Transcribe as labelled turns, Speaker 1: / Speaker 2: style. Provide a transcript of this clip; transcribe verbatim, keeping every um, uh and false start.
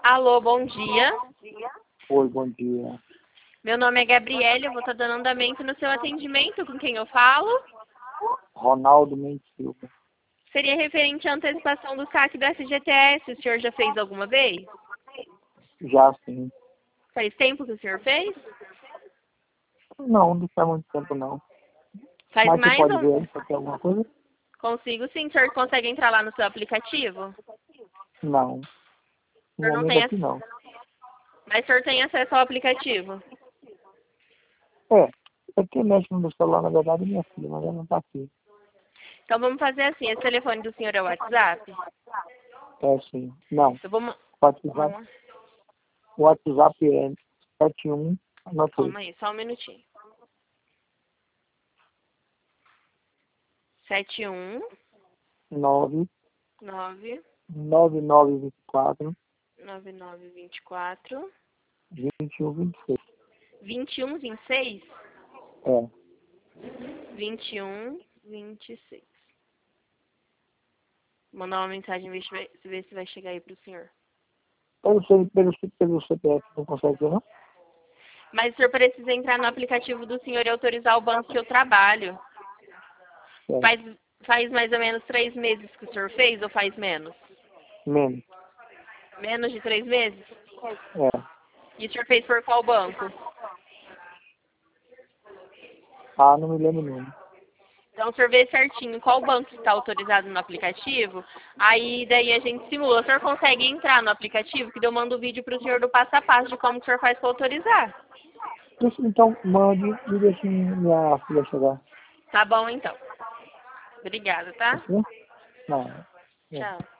Speaker 1: Alô, bom dia.
Speaker 2: Oi, bom dia.
Speaker 1: Meu nome é Gabriele, eu vou estar dando andamento no seu atendimento. Com quem eu falo?
Speaker 2: Ronaldo Mendes Silva.
Speaker 1: Seria referente à antecipação do saque do F G T S. O senhor já fez alguma vez?
Speaker 2: Já sim.
Speaker 1: Faz tempo que o senhor fez?
Speaker 2: Não, não faz muito tempo não.
Speaker 1: Faz
Speaker 2: Mas você
Speaker 1: mais
Speaker 2: pode
Speaker 1: ou...
Speaker 2: ver aí se tem alguma coisa?
Speaker 1: Consigo sim. O senhor consegue entrar lá no seu aplicativo?
Speaker 2: Não.
Speaker 1: O
Speaker 2: No
Speaker 1: senhor não
Speaker 2: momento
Speaker 1: tem
Speaker 2: aqui
Speaker 1: ac...
Speaker 2: não.
Speaker 1: Mas o senhor tem acesso ao aplicativo?
Speaker 2: É, aqui mexe no meu celular, na verdade, é minha filha, mas ela não tá aqui.
Speaker 1: Então vamos fazer assim. Esse telefone do senhor é o WhatsApp?
Speaker 2: É sim. Não.
Speaker 1: Eu vou... ma-
Speaker 2: WhatsApp,
Speaker 1: Vamos...
Speaker 2: o WhatsApp é sete um, anotei.
Speaker 1: Calma aí, só um minutinho. Sete um
Speaker 2: nove
Speaker 1: nove
Speaker 2: nove nove vinte e quatro
Speaker 1: nove nove vinte e quatro
Speaker 2: vinte e um vinte e seis.
Speaker 1: vinte e um vinte e seis
Speaker 2: É.
Speaker 1: vinte e um vinte e seis. Vou mandar uma mensagem ver se vai, ver se vai chegar aí pro senhor.
Speaker 2: Pelo, C- pelo, pelo C P F não consegue ver, não?
Speaker 1: Mas o senhor precisa entrar no aplicativo do senhor e autorizar o banco que eu trabalho.
Speaker 2: É.
Speaker 1: Faz, faz mais ou menos três meses que o senhor fez ou faz menos?
Speaker 2: Menos.
Speaker 1: Menos de três meses?
Speaker 2: É.
Speaker 1: E o senhor fez por qual banco?
Speaker 2: Ah, não me lembro mesmo.
Speaker 1: Então, o senhor vê certinho qual banco está autorizado no aplicativo, aí daí a gente simula. O senhor consegue entrar no aplicativo, que eu mando o vídeo para o senhor do passo a passo de como que o senhor faz para autorizar.
Speaker 2: Deixa, então, mande e deixe minha filha chegar.
Speaker 1: Tá bom, então. Obrigada, tá?
Speaker 2: Assim? Não. É.
Speaker 1: Tchau.